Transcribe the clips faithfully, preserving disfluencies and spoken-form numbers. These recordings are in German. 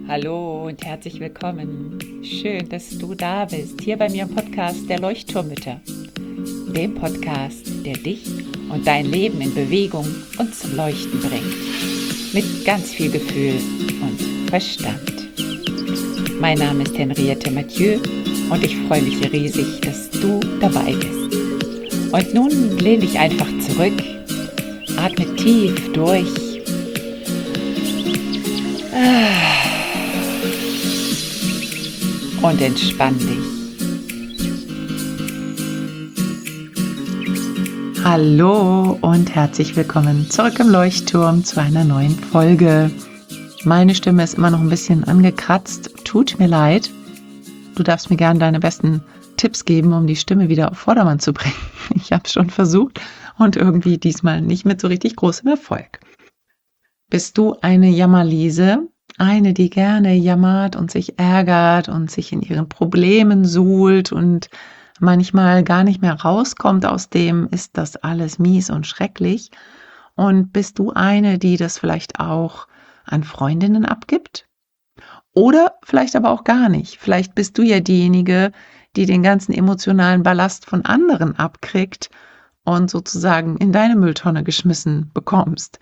Hallo und herzlich willkommen. Schön, dass du da bist, hier bei mir im Podcast der Leuchtturmmütter. Dem Podcast, der dich und dein Leben in Bewegung und zum Leuchten bringt. Mit ganz viel Gefühl und Verstand. Mein Name ist Henriette Mathieu und ich freue mich riesig, dass du dabei bist. Und nun lehn dich einfach zurück, atme tief durch. Und entspann dich. Hallo und herzlich willkommen zurück im Leuchtturm zu einer neuen Folge. Meine Stimme ist immer noch ein bisschen angekratzt. Tut mir leid. Du darfst mir gerne deine besten Tipps geben, um die Stimme wieder auf Vordermann zu bringen. Ich habe es schon versucht und irgendwie diesmal nicht mit so richtig großem Erfolg. Bist du eine Jammerliese? Eine, die gerne jammert und sich ärgert und sich in ihren Problemen suhlt und manchmal gar nicht mehr rauskommt aus dem, ist das alles mies und schrecklich. Und bist du eine, die das vielleicht auch an Freundinnen abgibt? Oder vielleicht aber auch gar nicht. Vielleicht bist du ja diejenige, die den ganzen emotionalen Ballast von anderen abkriegt und sozusagen in deine Mülltonne geschmissen bekommst.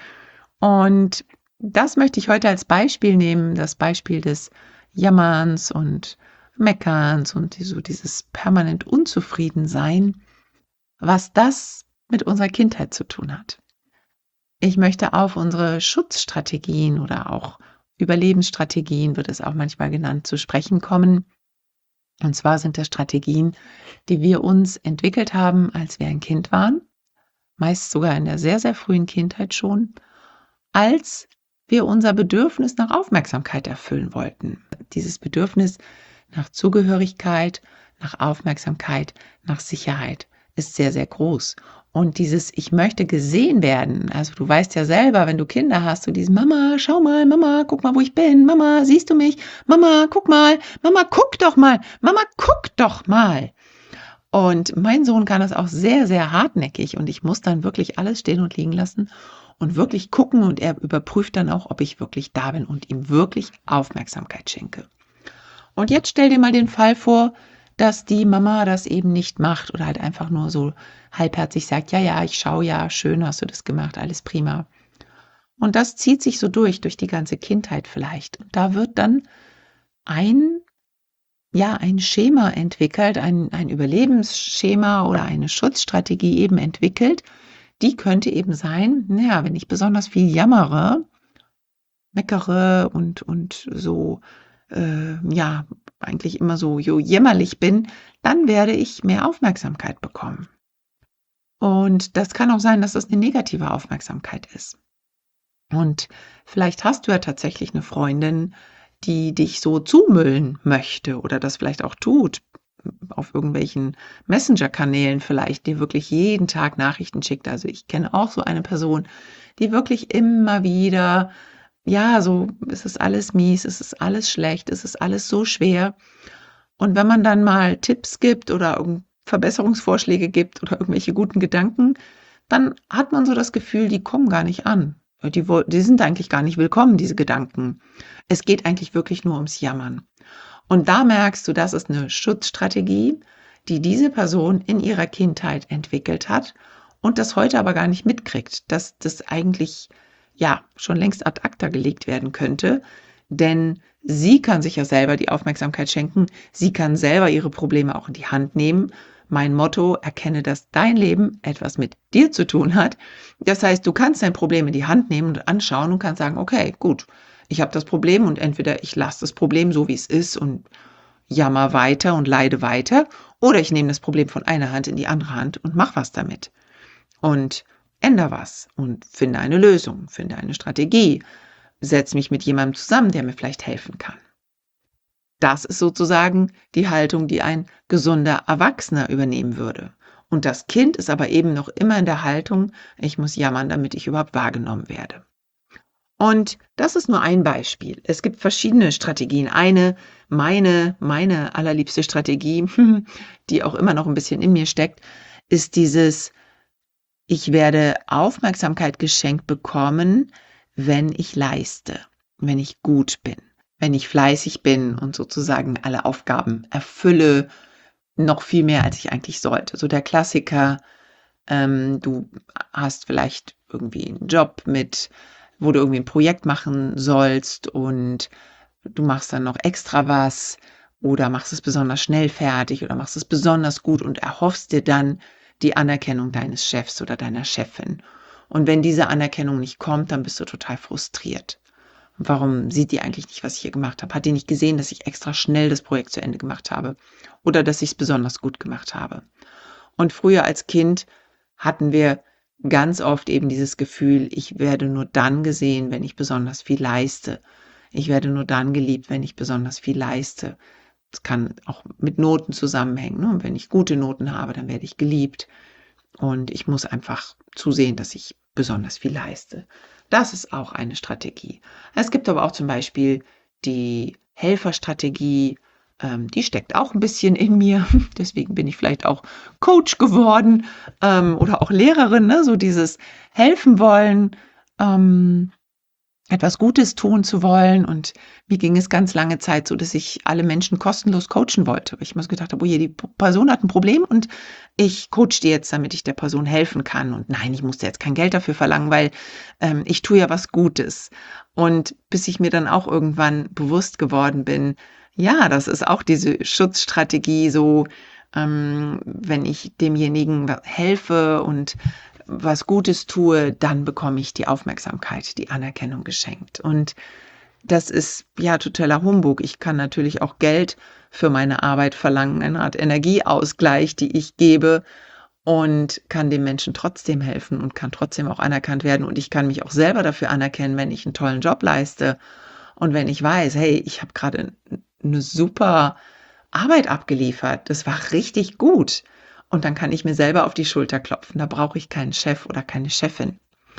Und das möchte ich heute als Beispiel nehmen, das Beispiel des Jammerns und Meckerns und so dieses permanent Unzufriedensein, was das mit unserer Kindheit zu tun hat. Ich möchte auf unsere Schutzstrategien oder auch Überlebensstrategien, wird es auch manchmal genannt, zu sprechen kommen. Und zwar sind das Strategien, die wir uns entwickelt haben, als wir ein Kind waren, meist sogar in der sehr, sehr frühen Kindheit schon, als wir unser Bedürfnis nach Aufmerksamkeit erfüllen wollten. Dieses Bedürfnis nach Zugehörigkeit, nach Aufmerksamkeit, nach Sicherheit ist sehr, sehr groß. Und dieses Ich möchte gesehen werden, also du weißt ja selber, wenn du Kinder hast, so dieses Mama, schau mal, Mama, guck mal, wo ich bin, Mama, siehst du mich, Mama, guck mal, Mama, guck doch mal, Mama, guck doch mal. Und mein Sohn kann das auch sehr, sehr hartnäckig und ich muss dann wirklich alles stehen und liegen lassen und wirklich gucken und er überprüft dann auch, ob ich wirklich da bin und ihm wirklich Aufmerksamkeit schenke. Und jetzt stell dir mal den Fall vor, dass die Mama das eben nicht macht oder halt einfach nur so halbherzig sagt, ja, ja, ich schaue, ja, schön hast du das gemacht, alles prima. Und das zieht sich so durch, durch die ganze Kindheit vielleicht. Und da wird dann ein, ja, ein Schema entwickelt, ein, ein Überlebensschema oder eine Schutzstrategie eben entwickelt. Die könnte eben sein, naja, wenn ich besonders viel jammere, meckere und, und so, äh, ja, eigentlich immer so jo, jämmerlich bin, dann werde ich mehr Aufmerksamkeit bekommen. Und das kann auch sein, dass das eine negative Aufmerksamkeit ist. Und vielleicht hast du ja tatsächlich eine Freundin, die dich so zumüllen möchte oder das vielleicht auch tut, auf irgendwelchen Messenger-Kanälen vielleicht, die wirklich jeden Tag Nachrichten schickt. Also ich kenne auch so eine Person, die wirklich immer wieder, ja, so, es ist alles mies, es ist alles schlecht, es ist alles so schwer. Und wenn man dann mal Tipps gibt oder Verbesserungsvorschläge gibt oder irgendwelche guten Gedanken, dann hat man so das Gefühl, die kommen gar nicht an. Die, die sind eigentlich gar nicht willkommen, diese Gedanken. Es geht eigentlich wirklich nur ums Jammern. Und da merkst du, das ist eine Schutzstrategie, die diese Person in ihrer Kindheit entwickelt hat und das heute aber gar nicht mitkriegt, dass das eigentlich ja schon längst ad acta gelegt werden könnte, denn sie kann sich ja selber die Aufmerksamkeit schenken, sie kann selber ihre Probleme auch in die Hand nehmen. Mein Motto, erkenne, dass dein Leben etwas mit dir zu tun hat. Das heißt, du kannst dein Problem in die Hand nehmen und anschauen und kannst sagen, okay, gut, ich habe das Problem und entweder ich lasse das Problem so, wie es ist und jammer weiter und leide weiter oder ich nehme das Problem von einer Hand in die andere Hand und mach was damit und ändere was und finde eine Lösung, finde eine Strategie, setze mich mit jemandem zusammen, der mir vielleicht helfen kann. Das ist sozusagen die Haltung, die ein gesunder Erwachsener übernehmen würde. Und das Kind ist aber eben noch immer in der Haltung, ich muss jammern, damit ich überhaupt wahrgenommen werde. Und das ist nur ein Beispiel. Es gibt verschiedene Strategien. Eine, meine, meine allerliebste Strategie, die auch immer noch ein bisschen in mir steckt, ist dieses, ich werde Aufmerksamkeit geschenkt bekommen, wenn ich leiste, wenn ich gut bin, wenn ich fleißig bin und sozusagen alle Aufgaben erfülle, noch viel mehr, als ich eigentlich sollte. So der Klassiker, ähm, du hast vielleicht irgendwie einen Job mit, wo du irgendwie ein Projekt machen sollst und du machst dann noch extra was oder machst es besonders schnell fertig oder machst es besonders gut und erhoffst dir dann die Anerkennung deines Chefs oder deiner Chefin. Und wenn diese Anerkennung nicht kommt, dann bist du total frustriert. Warum sieht die eigentlich nicht, was ich hier gemacht habe? Hat die nicht gesehen, dass ich extra schnell das Projekt zu Ende gemacht habe oder dass ich es besonders gut gemacht habe? Und früher als Kind hatten wir ganz oft eben dieses Gefühl, ich werde nur dann gesehen, wenn ich besonders viel leiste. Ich werde nur dann geliebt, wenn ich besonders viel leiste. Das kann auch mit Noten zusammenhängen. Ne? Und wenn ich gute Noten habe, dann werde ich geliebt. Und ich muss einfach zusehen, dass ich besonders viel leiste. Das ist auch eine Strategie. Es gibt aber auch zum Beispiel die Helferstrategie, ähm, die steckt auch ein bisschen in mir. Deswegen bin ich vielleicht auch Coach geworden ähm, oder auch Lehrerin, ne? So dieses helfen wollen, ähm, etwas Gutes tun zu wollen. Und mir ging es ganz lange Zeit so, dass ich alle Menschen kostenlos coachen wollte. Weil ich immer so gedacht habe, oh je, die Person hat ein Problem und ich coach die jetzt, damit ich der Person helfen kann. Und nein, ich musste jetzt kein Geld dafür verlangen, weil ähm, ich tue ja was Gutes. Und bis ich mir dann auch irgendwann bewusst geworden bin, ja, das ist auch diese Schutzstrategie, so ähm, wenn ich demjenigen helfe und was Gutes tue, dann bekomme ich die Aufmerksamkeit, die Anerkennung geschenkt. Und das ist ja totaler Humbug. Ich kann natürlich auch Geld für meine Arbeit verlangen, eine Art Energieausgleich, die ich gebe und kann dem Menschen trotzdem helfen und kann trotzdem auch anerkannt werden. Und ich kann mich auch selber dafür anerkennen, wenn ich einen tollen Job leiste und wenn ich weiß, hey, ich habe gerade eine super Arbeit abgeliefert. Das war richtig gut. Und dann kann ich mir selber auf die Schulter klopfen. Da brauche ich keinen Chef oder keine Chefin.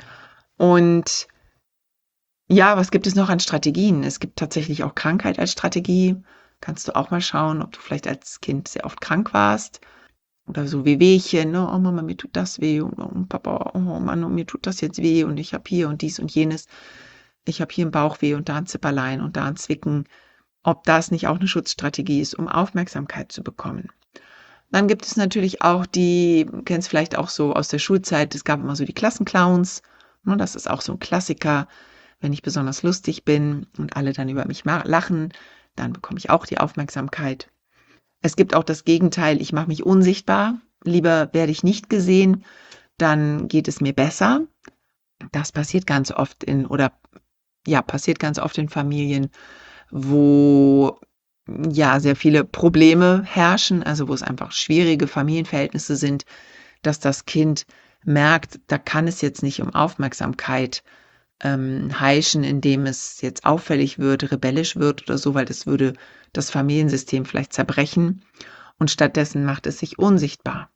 Und ja, was gibt es noch an Strategien? Es gibt tatsächlich auch Krankheit als Strategie. Kannst du auch mal schauen, ob du vielleicht als Kind sehr oft krank warst. Oder so wie Wehchen, ne? Oh Mama, mir tut das weh. Und, oh Papa, oh Mann, und mir tut das jetzt weh. Und ich habe hier und dies und jenes. Ich habe hier ein Bauchweh und da ein Zipperlein und da ein Zwicken. Ob das nicht auch eine Schutzstrategie ist, um Aufmerksamkeit zu bekommen. Dann gibt es natürlich auch die, du kennst vielleicht auch so aus der Schulzeit, es gab immer so die Klassenclowns. Ne, das ist auch so ein Klassiker. Wenn ich besonders lustig bin und alle dann über mich lachen, dann bekomme ich auch die Aufmerksamkeit. Es gibt auch das Gegenteil, ich mache mich unsichtbar. Lieber werde ich nicht gesehen, dann geht es mir besser. Das passiert ganz oft in, oder ja, passiert ganz oft in Familien, wo ja sehr viele Probleme herrschen, also wo es einfach schwierige Familienverhältnisse sind, dass das Kind merkt, da kann es jetzt nicht um Aufmerksamkeit ähm, heischen, indem es jetzt auffällig wird, rebellisch wird oder so, weil das würde das Familiensystem vielleicht zerbrechen. Und stattdessen macht es sich unsichtbar.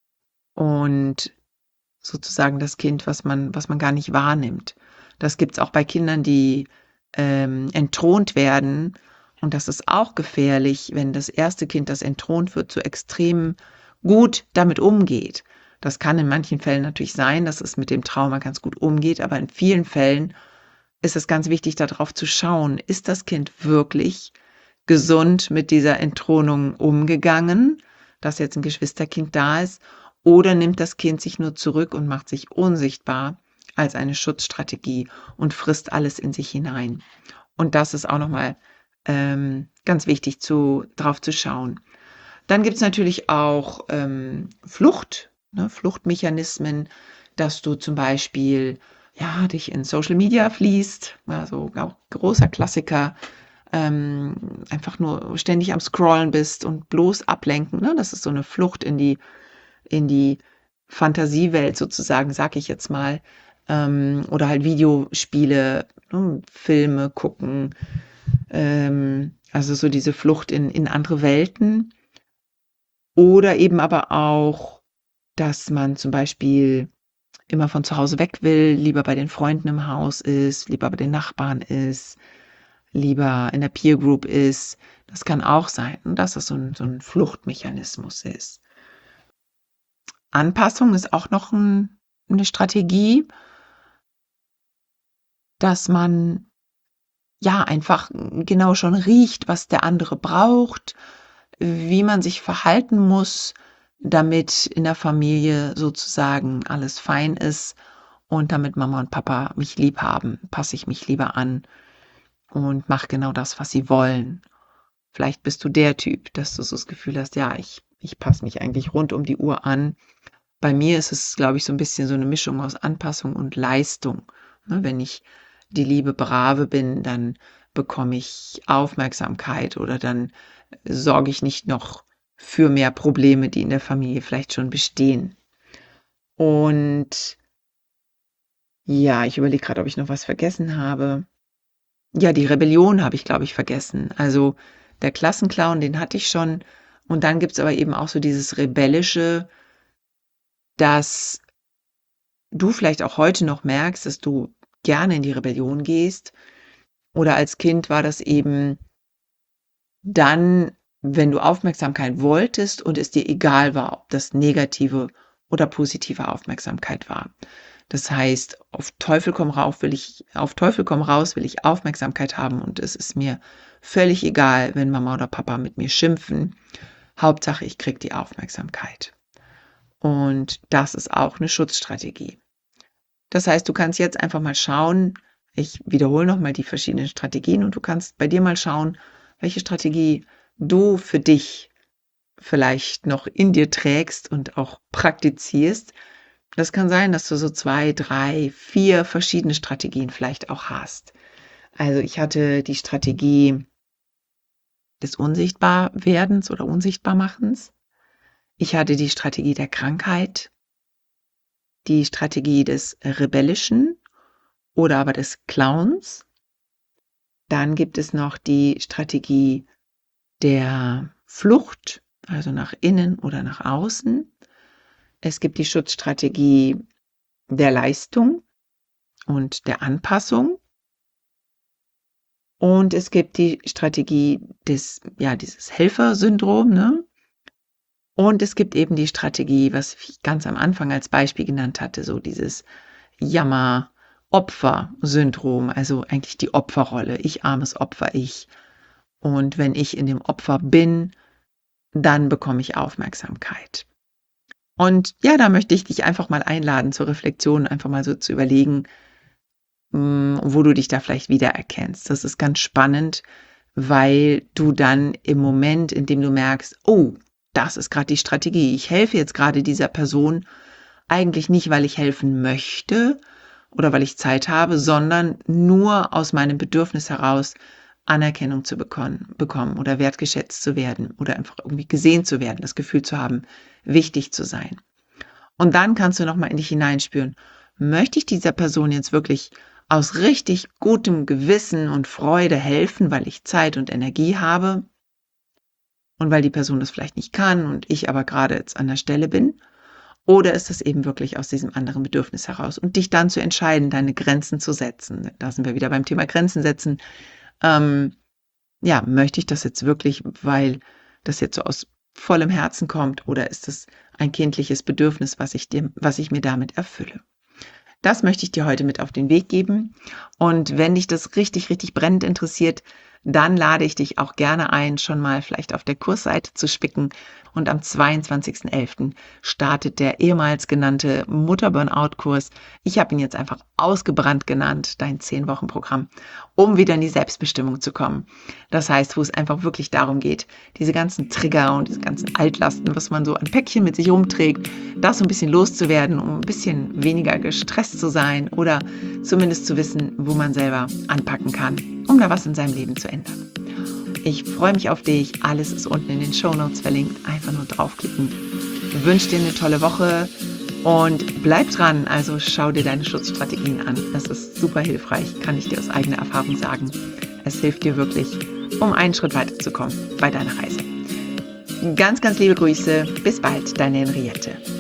Und sozusagen das Kind, was man, was man gar nicht wahrnimmt. Das gibt es auch bei Kindern, die ähm, entthront werden. Und das ist auch gefährlich, wenn das erste Kind, das entthront wird, so extrem gut damit umgeht. Das kann in manchen Fällen natürlich sein, dass es mit dem Trauma ganz gut umgeht, aber in vielen Fällen ist es ganz wichtig, darauf zu schauen, ist das Kind wirklich gesund mit dieser Entthronung umgegangen, dass jetzt ein Geschwisterkind da ist, oder nimmt das Kind sich nur zurück und macht sich unsichtbar als eine Schutzstrategie und frisst alles in sich hinein. Und das ist auch nochmal ähm, ganz wichtig, zu, drauf zu schauen. Dann gibt es natürlich auch ähm, Flucht, ne, Fluchtmechanismen, dass du zum Beispiel ja, dich in Social Media fließt, also auch großer Klassiker, ähm, einfach nur ständig am Scrollen bist und bloß ablenken. Ne? Das ist so eine Flucht in die, in die Fantasiewelt sozusagen, sag ich jetzt mal. Ähm, oder halt Videospiele, ne? Filme gucken. Ähm, also so diese Flucht in, in andere Welten. Oder eben aber auch, dass man zum Beispiel immer von zu Hause weg will, lieber bei den Freunden im Haus ist, lieber bei den Nachbarn ist, lieber in der Peer Group ist. Das kann auch sein, dass das so ein, so ein Fluchtmechanismus ist. Anpassung ist auch noch ein, eine Strategie, dass man ja, einfach genau schon riecht, was der andere braucht, wie man sich verhalten muss, damit in der Familie sozusagen alles fein ist und damit Mama und Papa mich lieb haben, passe ich mich lieber an und mache genau das, was sie wollen. Vielleicht bist du der Typ, dass du so das Gefühl hast, ja, ich, ich passe mich eigentlich rund um die Uhr an. Bei mir ist es, glaube ich, so ein bisschen so eine Mischung aus Anpassung und Leistung. Ne, wenn ich die liebe Brave bin, dann bekomme ich Aufmerksamkeit oder dann sorge ich nicht noch für mehr Probleme, die in der Familie vielleicht schon bestehen. Und ja, ich überlege gerade, ob ich noch was vergessen habe. Ja, die Rebellion habe ich, glaube ich, vergessen. Also der Klassenclown, den hatte ich schon. Und dann gibt's aber eben auch so dieses Rebellische, dass du vielleicht auch heute noch merkst, dass du gerne in die Rebellion gehst. Oder als Kind war das eben dann, wenn du Aufmerksamkeit wolltest und es dir egal war, ob das negative oder positive Aufmerksamkeit war. Das heißt, auf Teufel komm raus will ich, auf Teufel komm raus will ich Aufmerksamkeit haben und es ist mir völlig egal, wenn Mama oder Papa mit mir schimpfen. Hauptsache, ich krieg die Aufmerksamkeit. Und das ist auch eine Schutzstrategie. Das heißt, du kannst jetzt einfach mal schauen, ich wiederhole nochmal die verschiedenen Strategien und du kannst bei dir mal schauen, welche Strategie du für dich vielleicht noch in dir trägst und auch praktizierst. Das kann sein, dass du so zwei, drei, vier verschiedene Strategien vielleicht auch hast. Also ich hatte die Strategie des Unsichtbarwerdens oder Unsichtbarmachens. Ich hatte die Strategie der Krankheit, die Strategie des Rebellischen oder aber des Clowns. Dann gibt es noch die Strategie der Flucht, also nach innen oder nach außen. Es gibt die Schutzstrategie der Leistung und der Anpassung. Und es gibt die Strategie des, ja, dieses Helfersyndrom, ne? Und es gibt eben die Strategie, was ich ganz am Anfang als Beispiel genannt hatte, so dieses Jammer-Opfer-Syndrom, also eigentlich die Opferrolle. Ich armes Opfer, ich. Und wenn ich in dem Opfer bin, dann bekomme ich Aufmerksamkeit. Und ja, da möchte ich dich einfach mal einladen zur Reflexion, einfach mal so zu überlegen, wo du dich da vielleicht wiedererkennst. Das ist ganz spannend, weil du dann im Moment, in dem du merkst, oh, das ist gerade die Strategie, ich helfe jetzt gerade dieser Person, eigentlich nicht, weil ich helfen möchte oder weil ich Zeit habe, sondern nur aus meinem Bedürfnis heraus, Anerkennung zu bekommen, bekommen oder wertgeschätzt zu werden oder einfach irgendwie gesehen zu werden, das Gefühl zu haben, wichtig zu sein. Und dann kannst du nochmal in dich hineinspüren, möchte ich dieser Person jetzt wirklich aus richtig gutem Gewissen und Freude helfen, weil ich Zeit und Energie habe und weil die Person das vielleicht nicht kann und ich aber gerade jetzt an der Stelle bin? Oder ist das eben wirklich aus diesem anderen Bedürfnis heraus? Und dich dann zu entscheiden, deine Grenzen zu setzen. Da sind wir wieder beim Thema Grenzen setzen. Ähm, ja, möchte ich das jetzt wirklich, weil das jetzt so aus vollem Herzen kommt, oder ist es ein kindliches Bedürfnis, was ich dir, was ich mir damit erfülle? Das möchte ich dir heute mit auf den Weg geben. Und wenn dich das richtig, richtig brennend interessiert, dann lade ich dich auch gerne ein, schon mal vielleicht auf der Kursseite zu spicken. Und am zweiundzwanzigsten elften startet der ehemals genannte Mutter-Burnout-Kurs. Ich habe ihn jetzt einfach ausgebrannt genannt, dein zehn-Wochen-Programm, um wieder in die Selbstbestimmung zu kommen. Das heißt, wo es einfach wirklich darum geht, diese ganzen Trigger und diese ganzen Altlasten, was man so an Päckchen mit sich rumträgt, das so ein bisschen loszuwerden, um ein bisschen weniger gestresst zu sein oder zumindest zu wissen, wo man selber anpacken kann, um da was in seinem Leben zu ändern. Ich freue mich auf dich. Alles ist unten in den Shownotes verlinkt. Einfach nur draufklicken. Ich wünsche dir eine tolle Woche und bleib dran. Also schau dir deine Schutzstrategien an. Das ist super hilfreich, kann ich dir aus eigener Erfahrung sagen. Es hilft dir wirklich, um einen Schritt weiterzukommen bei deiner Reise. Ganz, ganz liebe Grüße. Bis bald, deine Henriette.